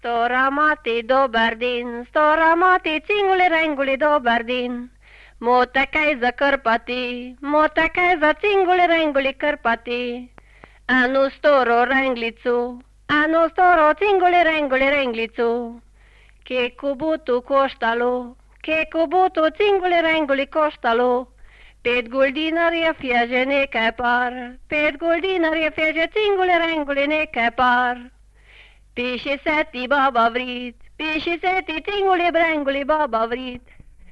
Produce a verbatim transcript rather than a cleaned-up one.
Storamati, dober din, storamati, cinguli, renguli, dober din. Motekaj za Krpati, motekaj za cinguli, renguli, Krpati. Anu storo renglicu, anu storo cinguli, renguli, renglicu. Keku butu koštalo, keku butu cinguli, renguli, koštalo. Pet guldinarjev je že nekaj par, pet guldinarjev je že cinguli, renguli, nekaj par. Piši se ti, baba vrit, piši se ti, cinguli, brenguli, baba vrit.